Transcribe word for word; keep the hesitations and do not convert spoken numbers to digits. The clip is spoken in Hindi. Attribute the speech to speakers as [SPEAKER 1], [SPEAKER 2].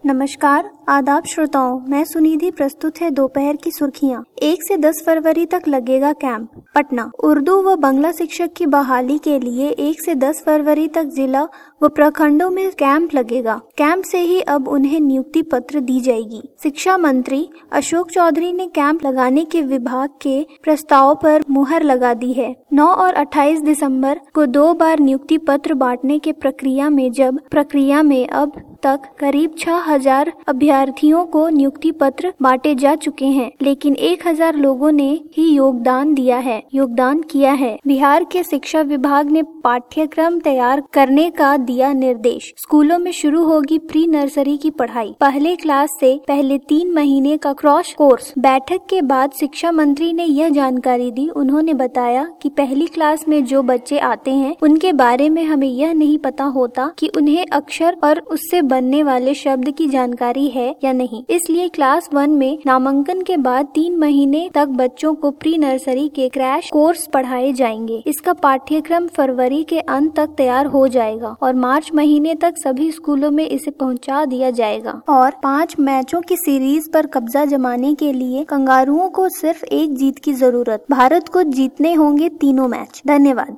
[SPEAKER 1] नमस्कार, आदाब श्रोताओं, मैं सुनिधि। प्रस्तुत है दोपहर की सुर्खियां। एक से दस फरवरी तक लगेगा कैंप। पटना। उर्दू व बांग्ला शिक्षक की बहाली के लिए एक से दस फरवरी तक जिला व प्रखंडों में कैंप लगेगा। कैंप से ही अब उन्हें नियुक्ति पत्र दी जाएगी। शिक्षा मंत्री अशोक चौधरी ने कैंप लगाने के विभाग के प्रस्ताव पर मुहर लगा दी है। नौ और अट्ठाईस दिसंबर को दो बार नियुक्ति पत्र बांटने के प्रक्रिया में जब प्रक्रिया में अब तक करीब छह हजार अभ्यर्थियों को नियुक्ति पत्र बांटे जा चुके हैं, लेकिन एक हजार लोगों ने ही योगदान दिया है योगदान किया है। बिहार के शिक्षा विभाग ने पाठ्यक्रम तैयार करने का दिया निर्देश। स्कूलों में शुरू होगी प्री नर्सरी की पढ़ाई। पहले क्लास से पहले तीन महीने का क्रॉस कोर्स। बैठक के बाद शिक्षा मंत्री ने यह जानकारी दी। उन्होंने बताया कि पहली क्लास में जो बच्चे आते हैं उनके बारे में हमें यह नहीं पता होता कि उन्हें अक्षर और उससे बनने वाले शब्द की जानकारी है या नहीं। इसलिए क्लास वन में नामांकन के बाद तीन महीने तक बच्चों को प्री नर्सरी के क्रैश कोर्स पढ़ाए जाएंगे। इसका पाठ्यक्रम फरवरी के अंत तक तैयार हो जाएगा और मार्च महीने तक सभी स्कूलों में इसे पहुंचा दिया जाएगा। और पाँच मैचों की सीरीज पर कब्जा जमाने के लिए कंगारुओं को सिर्फ एक जीत की जरूरत। भारत को जीतने होंगे तीनों मैच। धन्यवाद।